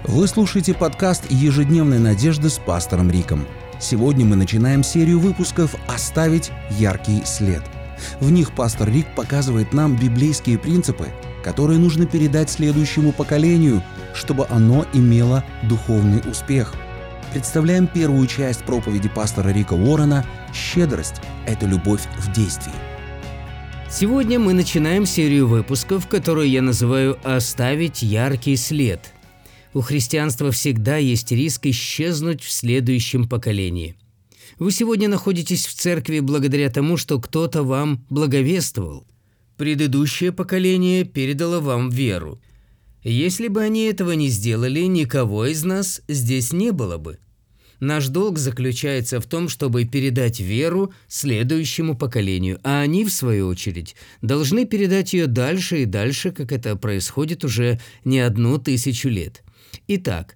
Вы слушаете подкаст «Ежедневной надежды» с пастором Риком. Сегодня мы начинаем серию выпусков «Оставить яркий след». В них пастор Рик показывает нам библейские принципы, которые нужно передать следующему поколению, чтобы оно имело духовный успех. Представляем первую часть проповеди пастора Рика Уоррена «Щедрость – это любовь в действии». Сегодня мы начинаем серию выпусков, которую я называю «Оставить яркий след». У христианства всегда есть риск исчезнуть в следующем поколении. Вы сегодня находитесь в церкви благодаря тому, что кто-то вам благовествовал. Предыдущее поколение передало вам веру. Если бы они этого не сделали, никого из нас здесь не было бы. Наш долг заключается в том, чтобы передать веру следующему поколению, а они, в свою очередь, должны передать ее дальше и дальше, как это происходит уже не 1000 лет. Итак,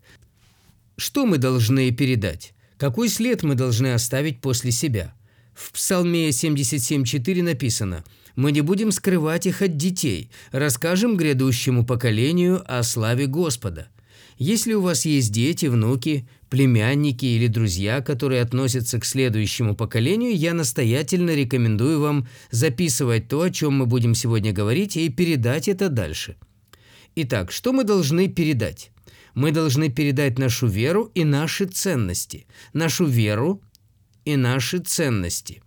что мы должны передать? Какой след мы должны оставить после себя? В Псалме 77:4 написано: «Мы не будем скрывать их от детей, расскажем грядущему поколению о славе Господа». Если у вас есть дети, внуки, племянники или друзья, которые относятся к следующему поколению, я настоятельно рекомендую вам записывать то, о чем мы будем сегодня говорить, и передать это дальше. Итак, что мы должны передать? Мы должны передать нашу веру и наши ценности. Нашу веру и наши ценности.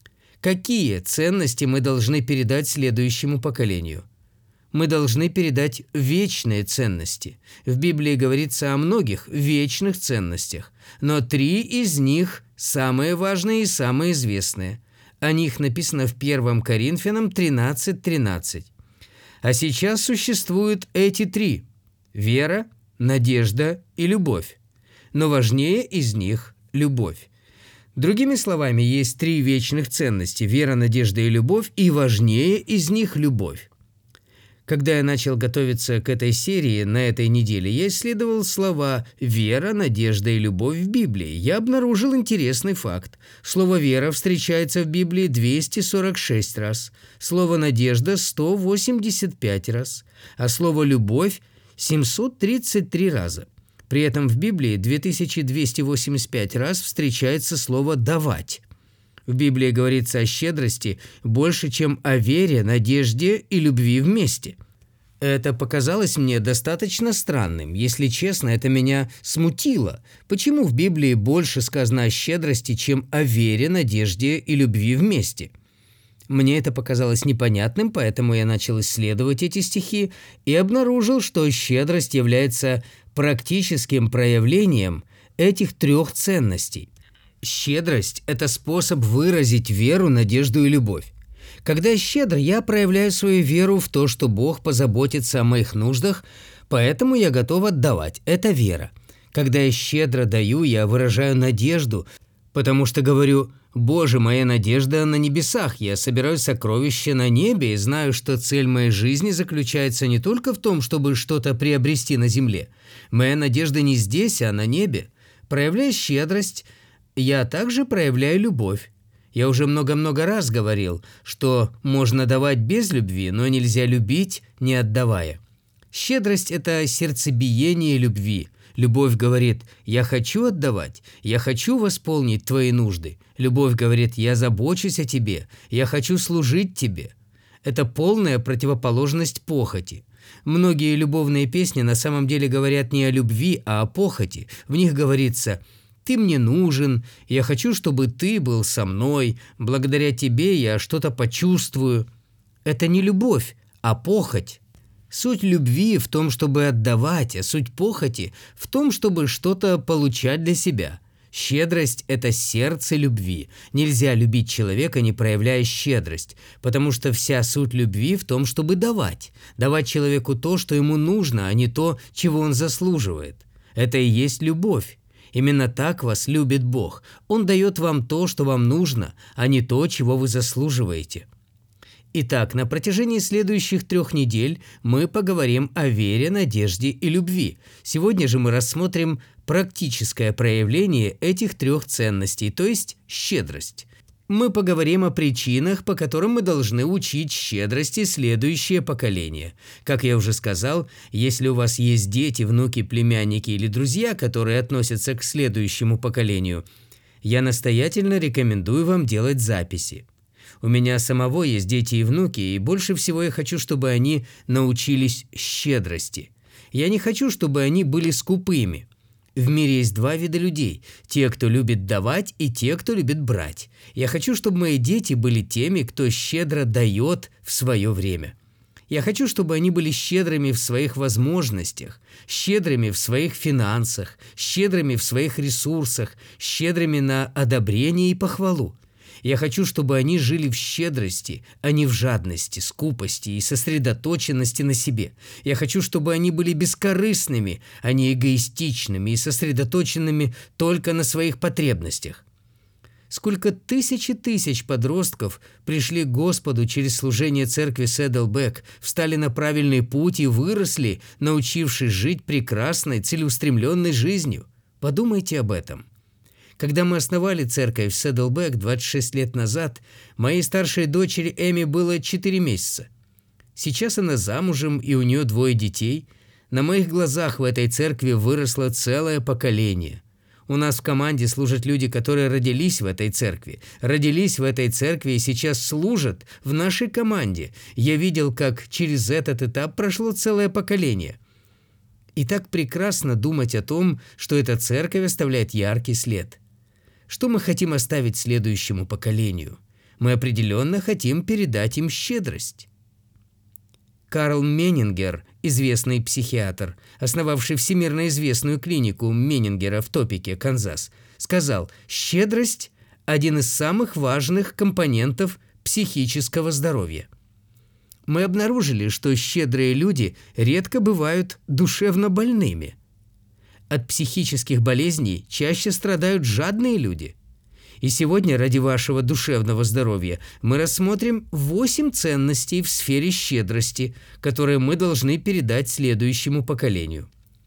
Какие ценности мы должны передать следующему поколению? Мы должны передать вечные ценности. В Библии говорится о многих вечных ценностях, но 3 из них самые важные и самые известные. О них написано в 1 Коринфянам 13:13. А сейчас существуют эти 3 – вера, надежда и любовь. Но важнее из них – любовь. Другими словами, есть 3 вечных ценности – вера, надежда и любовь, и важнее из них – любовь. Когда я начал готовиться к этой серии на этой неделе, я исследовал слова «вера», «надежда» и «любовь» в Библии. Я обнаружил интересный факт. Слово «вера» встречается в Библии 246 раз, слово «надежда» – 185 раз, а слово «любовь» – 733 раза. При этом в Библии 2285 раз встречается слово «давать». В Библии говорится о щедрости больше, чем о вере, надежде и любви вместе. Это показалось мне достаточно странным. Если честно, это меня смутило. Почему в Библии больше сказано о щедрости, чем о вере, надежде и любви вместе? Мне это показалось непонятным, поэтому я начал исследовать эти стихи и обнаружил, что щедрость является практическим проявлением этих 3 ценностей. Щедрость – это способ выразить веру, надежду и любовь. Когда я щедр, я проявляю свою веру в то, что Бог позаботится о моих нуждах, поэтому я готов отдавать. Это вера. Когда я щедро даю, я выражаю надежду, потому что говорю: «Боже, моя надежда на небесах, я собираю сокровища на небе и знаю, что цель моей жизни заключается не только в том, чтобы что-то приобрести на земле. Моя надежда не здесь, а на небе». Проявляя щедрость, я также проявляю любовь. Я уже много-много раз говорил, что можно давать без любви, но нельзя любить, не отдавая. Щедрость – это сердцебиение любви. Любовь говорит: «Я хочу отдавать, я хочу восполнить твои нужды». Любовь говорит: «Я забочусь о тебе, я хочу служить тебе». Это полная противоположность похоти. Многие любовные песни на самом деле говорят не о любви, а о похоти. В них говорится: «Ты мне нужен, я хочу, чтобы ты был со мной, благодаря тебе я что-то почувствую». Это не любовь, а похоть. Суть любви в том, чтобы отдавать, а суть похоти в том, чтобы что-то получать для себя. Щедрость – это сердце любви. Нельзя любить человека, не проявляя щедрость, потому что вся суть любви в том, чтобы давать. Давать человеку то, что ему нужно, а не то, чего он заслуживает. Это и есть любовь. Именно так вас любит Бог. Он дает вам то, что вам нужно, а не то, чего вы заслуживаете. Итак, на протяжении следующих 3 недель мы поговорим о вере, надежде и любви. Сегодня же мы рассмотрим практическое проявление этих 3 ценностей, то есть щедрость. мы поговорим о причинах, по которым мы должны учить щедрости следующее поколение. Как я уже сказал, если у вас есть дети, внуки, племянники или друзья, которые относятся к следующему поколению, я настоятельно рекомендую вам делать записи. У меня самого есть дети и внуки, и больше всего я хочу, чтобы они научились щедрости. Я не хочу, чтобы они были скупыми. В мире есть два вида людей – те, кто любит давать, и те, кто любит брать. Я хочу, чтобы мои дети были теми, кто щедро дает в свое время. Я хочу, чтобы они были щедрыми в своих возможностях, щедрыми в своих финансах, щедрыми в своих ресурсах, щедрыми на одобрение и похвалу. Я хочу, чтобы они жили в щедрости, а не в жадности, скупости и сосредоточенности на себе. Я хочу, чтобы они были бескорыстными, а не эгоистичными и сосредоточенными только на своих потребностях. Сколько тысяч и тысяч подростков пришли к Господу через служение церкви Седлбэк, встали на правильный путь и выросли, научившись жить прекрасной, целеустремленной жизнью. Подумайте об этом. Когда мы основали церковь в Седлбэк 26 лет назад, моей старшей дочери Эми было 4 месяца. Сейчас она замужем, и у нее 2 детей. На моих глазах в этой церкви выросло целое поколение. У нас в команде служат люди, которые родились в этой церкви и сейчас служат в нашей команде. Я видел, как через этот этап прошло целое поколение. И так прекрасно думать о том, что эта церковь оставляет яркий след. Что мы хотим оставить следующему поколению? Мы определенно хотим передать им щедрость. Карл Меннингер, известный психиатр, основавший всемирно известную клинику Меннингера в Топеке, Канзас, сказал: «Щедрость – один из самых важных компонентов психического здоровья». Мы обнаружили, что щедрые люди редко бывают душевно больными. От психических болезней чаще страдают жадные люди. И сегодня ради вашего душевного здоровья мы рассмотрим 8 ценностей в сфере щедрости, которые мы должны передать следующему поколению.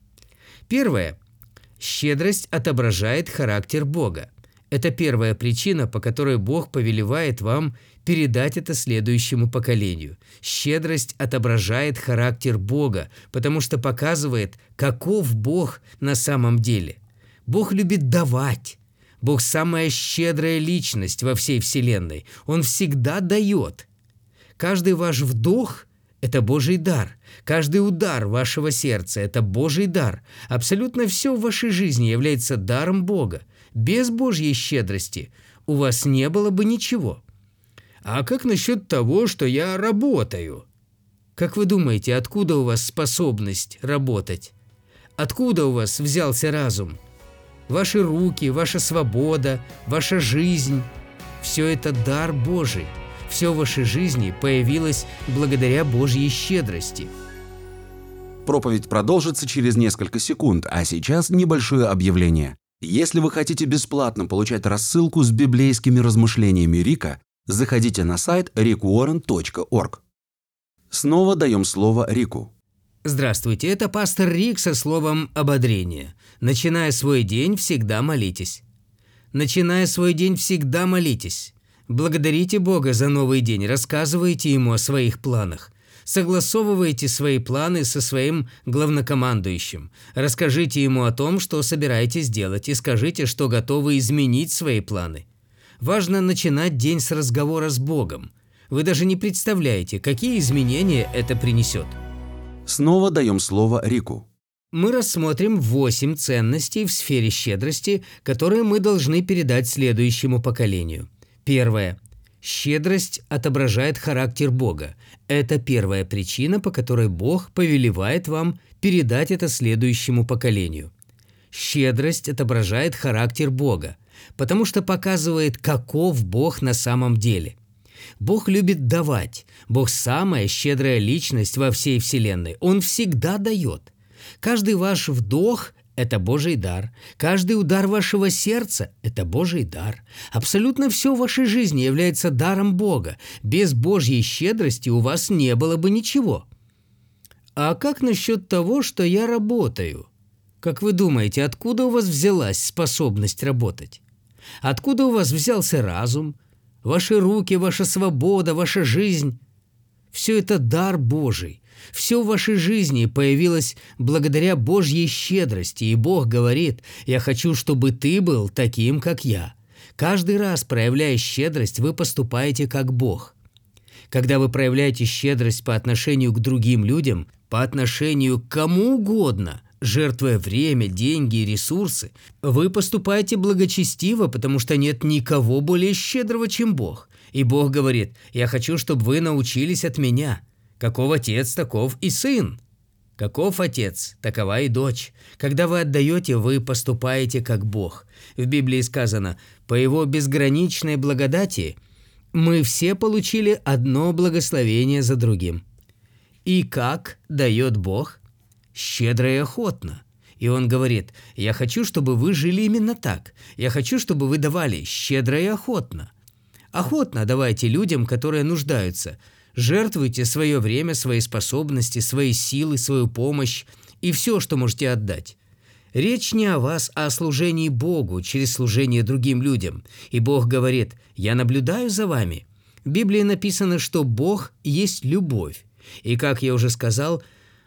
Первое. Щедрость отображает характер Бога. Это первая причина, по которой Бог повелевает вам передать это следующему поколению. Щедрость отображает характер Бога, потому что показывает, каков Бог на самом деле. Бог любит давать. Бог – самая щедрая личность во всей Вселенной. Он всегда дает. Каждый ваш вдох – это Божий дар. Каждый удар вашего сердца – это Божий дар. Абсолютно все в вашей жизни является даром Бога. Без Божьей щедрости у вас не было бы ничего. А как насчет того, что я работаю? Как вы думаете, откуда у вас способность работать? Откуда у вас взялся разум? Ваши руки, ваша свобода, ваша жизнь – все это дар Божий. Все в вашей жизни появилось благодаря Божьей щедрости. Проповедь продолжится через несколько секунд, а сейчас небольшое объявление. Если вы хотите бесплатно получать рассылку с библейскими размышлениями Рика, заходите на сайт rickwarren.org. Снова даем слово Рику. Здравствуйте, это пастор Рик со словом ободрения. Начиная свой день, всегда молитесь. Начиная свой день, всегда молитесь. Благодарите Бога за новый день, рассказывайте Ему о своих планах. Согласовывайте свои планы со своим главнокомандующим. Расскажите ему о том, что собираетесь делать, и скажите, что готовы изменить свои планы. Важно начинать день с разговора с Богом. Вы даже не представляете, какие изменения это принесет. Снова даем слово Рику. Мы рассмотрим 8 ценностей в сфере щедрости, которые мы должны передать следующему поколению. Первое. Щедрость отображает характер Бога. Это первая причина, по которой Бог повелевает вам передать это следующему поколению. Щедрость отображает характер Бога, потому что показывает, каков Бог на самом деле. Бог любит давать. Бог – самая щедрая личность во всей Вселенной. Он всегда дает. Каждый ваш вдох – это Божий дар. Каждый удар вашего сердца – это Божий дар. Абсолютно все в вашей жизни является даром Бога. Без Божьей щедрости у вас не было бы ничего. А как насчет того, что я работаю? Как вы думаете, откуда у вас взялась способность работать? Откуда у вас взялся разум? ваши руки, ваша свобода, ваша жизнь – все это дар Божий. Все в вашей жизни появилось благодаря Божьей щедрости, и Бог говорит: «Я хочу, чтобы ты был таким, как я». Каждый раз, проявляя щедрость, вы поступаете как Бог. Когда вы проявляете щедрость по отношению к другим людям, по отношению к кому угодно, жертвуя время, деньги и ресурсы, вы поступаете благочестиво, потому что нет никого более щедрого, чем Бог. И Бог говорит: «Я хочу, чтобы вы научились от меня. Каков отец, таков и сын. Каков отец, такова и дочь». Когда вы отдаете, вы поступаете как Бог. В Библии сказано: «По Его безграничной благодати мы все получили одно благословение за другим». И как дает Бог? Щедро и охотно. И Он говорит: «Я хочу, чтобы вы жили именно так. Я хочу, чтобы вы давали щедро и охотно. Охотно давайте людям, которые нуждаются. Жертвуйте свое время, свои способности, свои силы, свою помощь и все, что можете отдать. Речь не о вас, а о служении Богу через служение другим людям. И Бог говорит: «Я наблюдаю за вами». В Библии написано, что Бог есть любовь. И, как я уже сказал,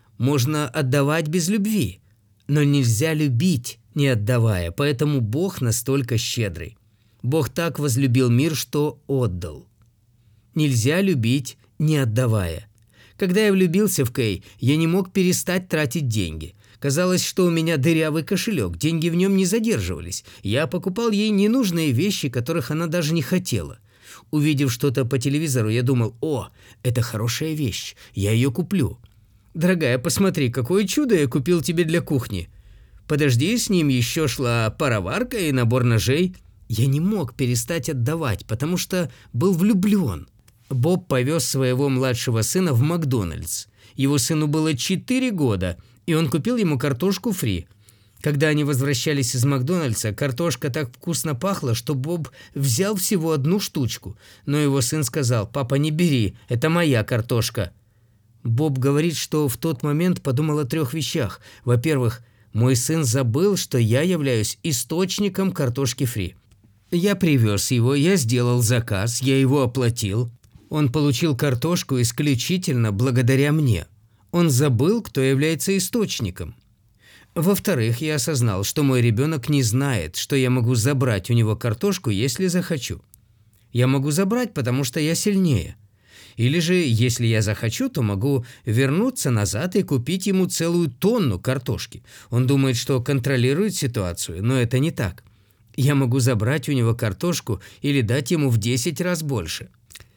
можно отдавать без любви, но нельзя любить, не отдавая, поэтому Бог настолько щедрый. Бог так возлюбил мир, что отдал. Нельзя любить, не отдавая. Когда я влюбился в Кэй, я не мог перестать тратить деньги. Казалось, что у меня дырявый кошелек, деньги в нем не задерживались. Я покупал ей ненужные вещи, которых она даже не хотела. Увидев что-то по телевизору, я думал: «О, это хорошая вещь, я ее куплю». «Дорогая, посмотри, какое чудо я купил тебе для кухни». «Подожди, с ним еще шла пароварка и набор ножей». Я не мог перестать отдавать, потому что был влюблен. Боб повез своего младшего сына в Макдональдс. Его сыну было 4 года, и он купил ему картошку фри. Когда они возвращались из Макдональдса, картошка так вкусно пахла, что Боб взял всего одну штучку. Но его сын сказал: «Папа, не бери, это моя картошка». Боб говорит, что в тот момент подумал о 3 вещах. Во-первых, мой сын забыл, что я являюсь источником картошки фри. Я привез его, я сделал заказ, я его оплатил. Он получил картошку исключительно благодаря мне. Он забыл, кто является источником. Во-вторых, я осознал, что мой ребенок не знает, что я могу забрать у него картошку, если захочу. Я могу забрать, потому что я сильнее. Или же, если я захочу, то могу вернуться назад и купить ему целую тонну картошки. Он думает, что контролирует ситуацию, но это не так. Я могу забрать у него картошку или дать ему в 10 раз больше.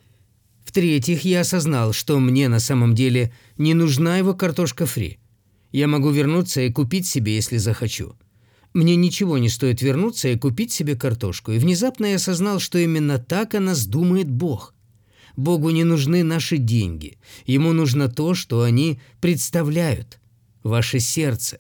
В-третьих, я осознал, что мне на самом деле не нужна его картошка фри. Я могу вернуться и купить себе, если захочу. Мне ничего не стоит вернуться и купить себе картошку. И внезапно я осознал, что именно так о нас думает Бог. Богу не нужны наши деньги. Ему нужно то, что они представляют. Ваше сердце.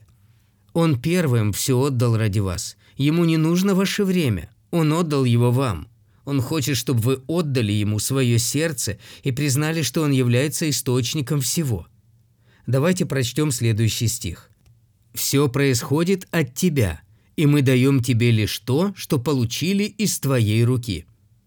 Он первым все отдал ради вас. Ему не нужно ваше время. Он отдал его вам. Он хочет, чтобы вы отдали ему свое сердце и признали, что он является источником всего. Давайте прочтем следующий стих. «Все происходит от тебя, и мы даем тебе лишь то, что получили из твоей руки».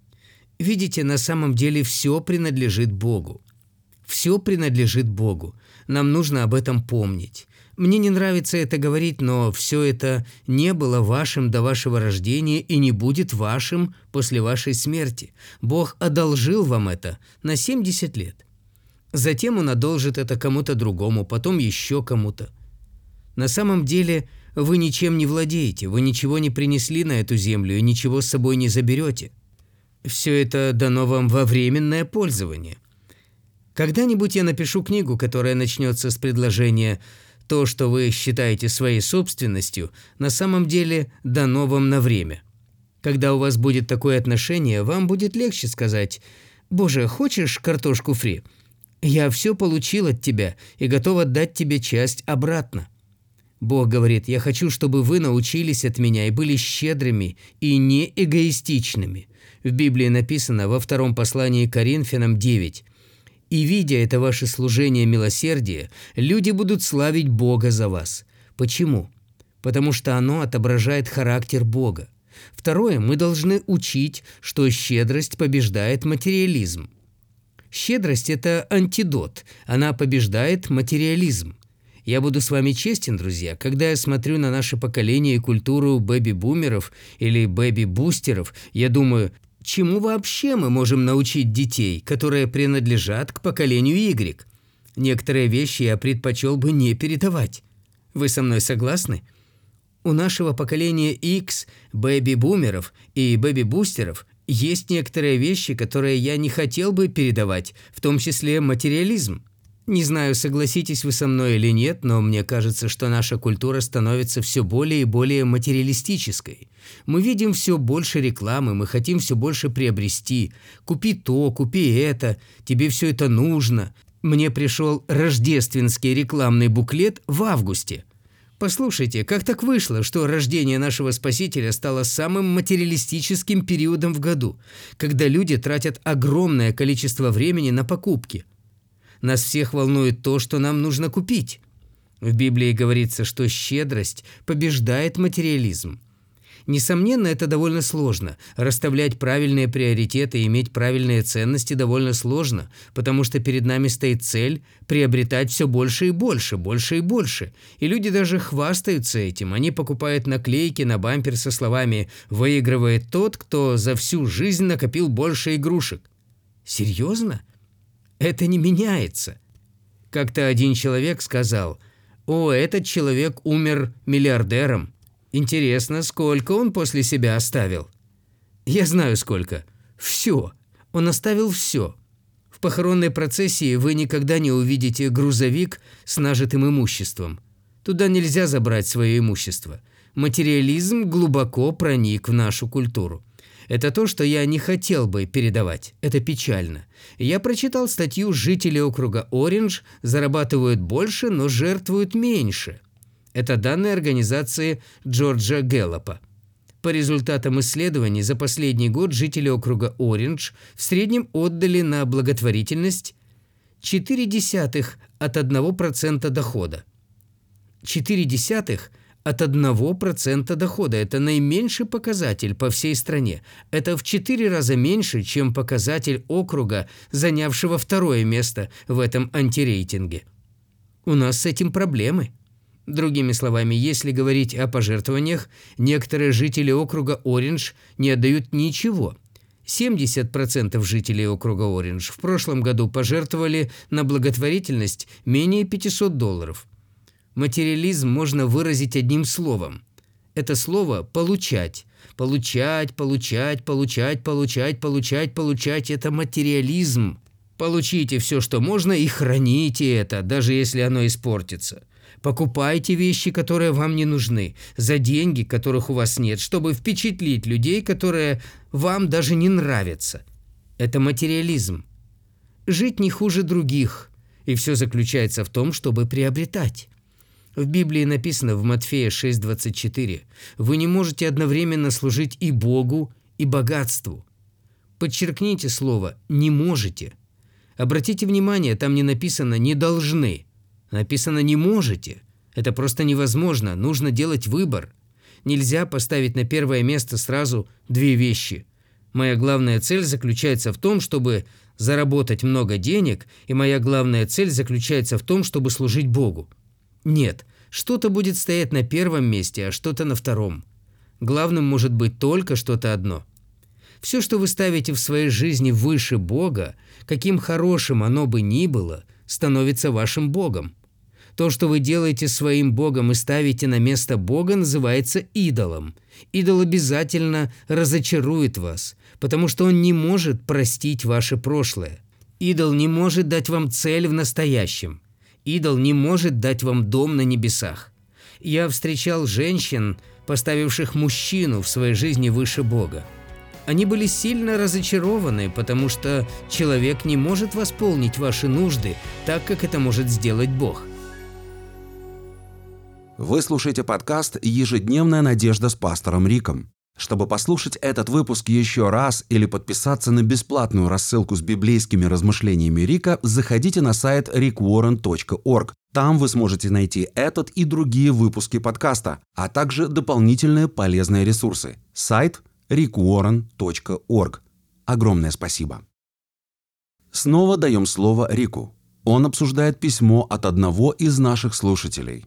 Видите, на самом деле все принадлежит Богу. Все принадлежит Богу. Нам нужно об этом помнить. Мне не нравится это говорить, но все это не было вашим до вашего рождения и не будет вашим после вашей смерти. Бог одолжил вам это на 70 лет. Затем Он одолжит это кому-то другому, потом еще кому-то. На самом деле вы ничем не владеете, вы ничего не принесли на эту землю и ничего с собой не заберете. Все это дано вам во временное пользование. Когда-нибудь я напишу книгу, которая начнется с предложения: «То, что вы считаете своей собственностью, на самом деле дано вам на время». Когда у вас будет такое отношение, вам будет легче сказать: «Боже, хочешь картошку фри? Я все получил от тебя и готов отдать тебе часть обратно». Бог говорит: «Я хочу, чтобы вы научились от меня и были щедрыми и не эгоистичными». В Библии написано во 2 послании к Коринфянам 9: «И, видя это ваше служение милосердия, люди будут славить Бога за вас». Почему? Потому что оно отображает характер Бога. Второе, мы должны учить, что щедрость побеждает материализм. Щедрость – это антидот, она побеждает материализм. Я буду с вами честен, друзья, когда я смотрю на наше поколение и культуру бэби-бумеров или бэби-бустеров, я думаю, чему вообще мы можем научить детей, которые принадлежат к поколению Y? Некоторые вещи я предпочел бы не передавать. Вы со мной согласны? У нашего поколения X, бэби-бумеров и бэби-бустеров есть некоторые вещи, которые я не хотел бы передавать, в том числе материализм. Не знаю, согласитесь вы со мной или нет, но мне кажется, что наша культура становится все более и более материалистической. Мы видим все больше рекламы, мы хотим все больше приобрести. Купи то, купи это, тебе все это нужно. Мне пришел рождественский рекламный буклет в августе. Послушайте, как так вышло, что рождение нашего Спасителя стало самым материалистическим периодом в году, когда люди тратят огромное количество времени на покупки? Нас всех волнует то, что нам нужно купить. В Библии говорится, что щедрость побеждает материализм. Несомненно, это довольно сложно. Расставлять правильные приоритеты и иметь правильные ценности довольно сложно, потому что перед нами стоит цель приобретать все больше и больше, больше и больше. И люди даже хвастаются этим. Они покупают наклейки на бампер со словами «Выигрывает тот, кто за всю жизнь накопил больше игрушек». Серьезно? Это не меняется. Как-то один человек сказал: «О, этот человек умер миллиардером. Интересно, сколько он после себя оставил?» Я знаю сколько. Все. Он оставил все. В похоронной процессии вы никогда не увидите грузовик с нажитым имуществом. Туда нельзя забрать свое имущество. Материализм глубоко проник в нашу культуру. Это то, что я не хотел бы передавать. Это печально. Я прочитал статью «Жители округа Ориндж зарабатывают больше, но жертвуют меньше». Это данные организации Джорджа Гэллопа. По результатам исследований за последний год жители округа Ориндж в среднем отдали на благотворительность 0,4 от 1% дохода. 0,4 от 1% дохода – это наименьший показатель по всей стране. Это в 4 раза меньше, чем показатель округа, занявшего второе место в этом антирейтинге. У нас с этим проблемы. Другими словами, если говорить о пожертвованиях, некоторые жители округа Ориндж не отдают ничего. 70% жителей округа Ориндж в прошлом году пожертвовали на благотворительность менее $500. Материализм можно выразить одним словом. Это слово «получать». Получать, получать, получать, получать, получать, получать – это материализм. Получите все, что можно, и храните это, даже если оно испортится. Покупайте вещи, которые вам не нужны, за деньги, которых у вас нет, чтобы впечатлить людей, которые вам даже не нравятся. Это материализм. Жить не хуже других, и все заключается в том, чтобы приобретать. В Библии написано в Матфея 6:24: «Вы не можете одновременно служить и Богу, и богатству». Подчеркните слово «не можете». Обратите внимание, там не написано «не должны». Написано «не можете». Это просто невозможно, нужно делать выбор. Нельзя поставить на первое место сразу две вещи. Моя главная цель заключается в том, чтобы заработать много денег, и моя главная цель заключается в том, чтобы служить Богу. Нет, что-то будет стоять на первом месте, а что-то на втором. Главным может быть только что-то одно. Все, что вы ставите в своей жизни выше Бога, каким хорошим оно бы ни было, становится вашим Богом. То, что вы делаете своим Богом и ставите на место Бога, называется идолом. Идол обязательно разочарует вас, потому что он не может простить ваше прошлое. Идол не может дать вам цель в настоящем. Идол не может дать вам дом на небесах. Я встречал женщин, поставивших мужчину в своей жизни выше Бога. Они были сильно разочарованы, потому что человек не может восполнить ваши нужды так, как это может сделать Бог. Вы слушаете подкаст «Ежедневная надежда» с пастором Риком. Чтобы послушать этот выпуск еще раз или подписаться на бесплатную рассылку с библейскими размышлениями Рика, заходите на сайт rickwarren.org. Там вы сможете найти этот и другие выпуски подкаста, а также дополнительные полезные ресурсы. Сайт rickwarren.org. Огромное спасибо. Снова даем слово Рику. Он обсуждает письмо от одного из наших слушателей.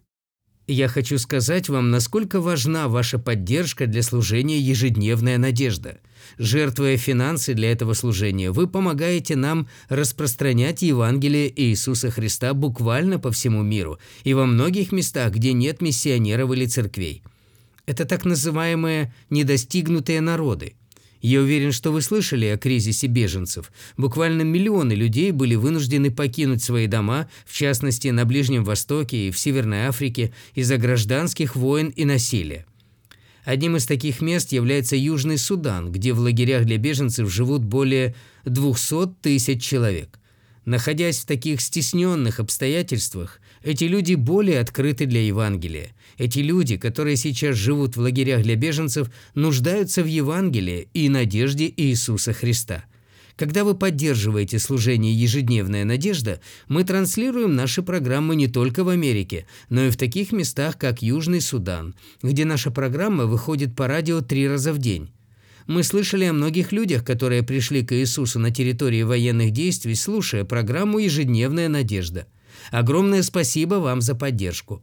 Я хочу сказать вам, насколько важна ваша поддержка для служения «Ежедневная надежда». Жертвуя финансы для этого служения, вы помогаете нам распространять Евангелие Иисуса Христа буквально по всему миру и во многих местах, где нет миссионеров или церквей. Это так называемые «недостигнутые народы». Я уверен, что вы слышали о кризисе беженцев. Буквально миллионы людей были вынуждены покинуть свои дома, в частности, на Ближнем Востоке и в Северной Африке, из-за гражданских войн и насилия. Одним из таких мест является Южный Судан, где в лагерях для беженцев живут более 200 тысяч человек. Находясь в таких стесненных обстоятельствах, эти люди более открыты для Евангелия. Эти люди, которые сейчас живут в лагерях для беженцев, нуждаются в Евангелии и надежде Иисуса Христа. Когда вы поддерживаете служение «Ежедневная надежда», мы транслируем наши программы не только в Америке, но и в таких местах, как Южный Судан, где наша программа выходит по радио 3 раза в день. Мы слышали о многих людях, которые пришли к Иисусу на территории военных действий, слушая программу «Ежедневная надежда». Огромное спасибо вам за поддержку.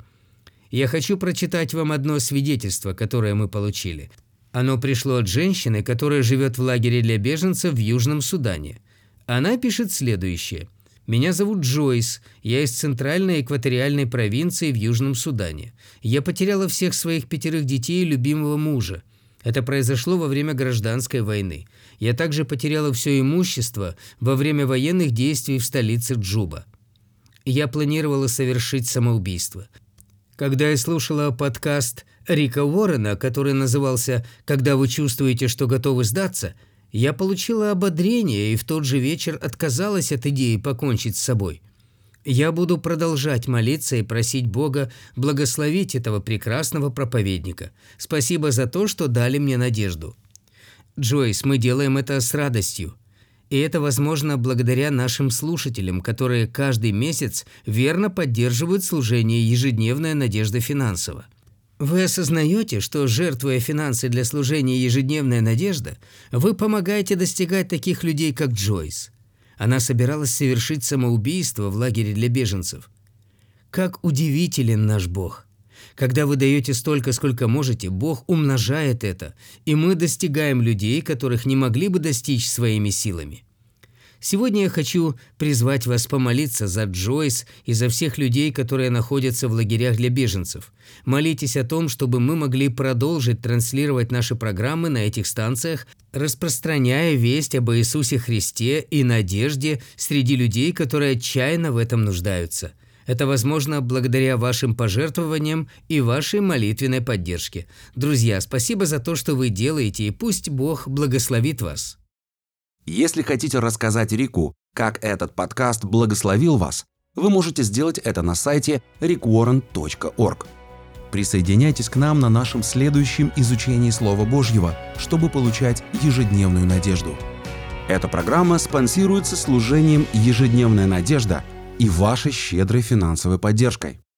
Я хочу прочитать вам одно свидетельство, которое мы получили. Оно пришло от женщины, которая живет в лагере для беженцев в Южном Судане. Она пишет следующее. «Меня зовут Джойс. Я из центральной экваториальной провинции в Южном Судане. Я потеряла всех своих 5 детей и любимого мужа. Это произошло во время гражданской войны. Я также потеряла все имущество во время военных действий в столице Джуба. Я планировала совершить самоубийство. Когда я слушала подкаст Рика Уоррена, который назывался «Когда вы чувствуете, что готовы сдаться», я получила ободрение и в тот же вечер отказалась от идеи покончить с собой. Я буду продолжать молиться и просить Бога благословить этого прекрасного проповедника. Спасибо за то, что дали мне надежду. Джойс, мы делаем это с радостью. И это возможно благодаря нашим слушателям, которые каждый месяц верно поддерживают служение «Ежедневная надежда» финансово. Вы осознаете, что, жертвуя финансы для служения «Ежедневная надежда», вы помогаете достигать таких людей, как Джойс. Она собиралась совершить самоубийство в лагере для беженцев. Как удивителен наш Бог! Когда вы даете столько, сколько можете, Бог умножает это, и мы достигаем людей, которых не могли бы достичь своими силами. Сегодня я хочу призвать вас помолиться за Джойс и за всех людей, которые находятся в лагерях для беженцев. Молитесь о том, чтобы мы могли продолжить транслировать наши программы на этих станциях, распространяя весть об Иисусе Христе и надежде среди людей, которые отчаянно в этом нуждаются. Это возможно благодаря вашим пожертвованиям и вашей молитвенной поддержке. Друзья, спасибо за то, что вы делаете, и пусть Бог благословит вас. Если хотите рассказать Рику, как этот подкаст благословил вас, вы можете сделать это на сайте rickwarren.org. Присоединяйтесь к нам на нашем следующем изучении Слова Божьего, чтобы получать ежедневную надежду. Эта программа спонсируется служением «Ежедневная надежда» и вашей щедрой финансовой поддержкой.